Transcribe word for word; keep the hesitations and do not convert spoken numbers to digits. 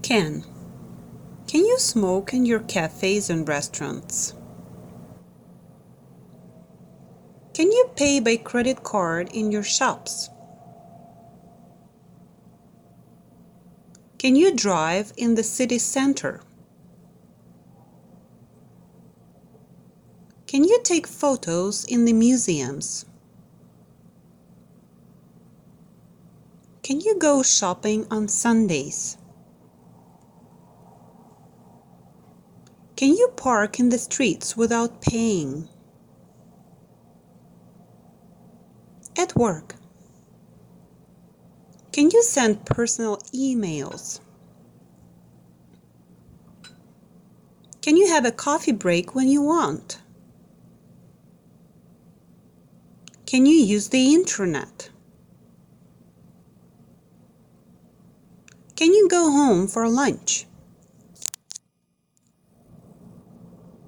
Can. Can you smoke in your cafes and restaurants? Can you pay by credit card in your shops? Can you drive in the city center? Can you take photos in the museums? Can you go shopping on Sundays? Can you park in the streets without paying? At work. Can you send personal emails? Can you have a coffee break when you want? Can you use the internet? Can you go home for lunch?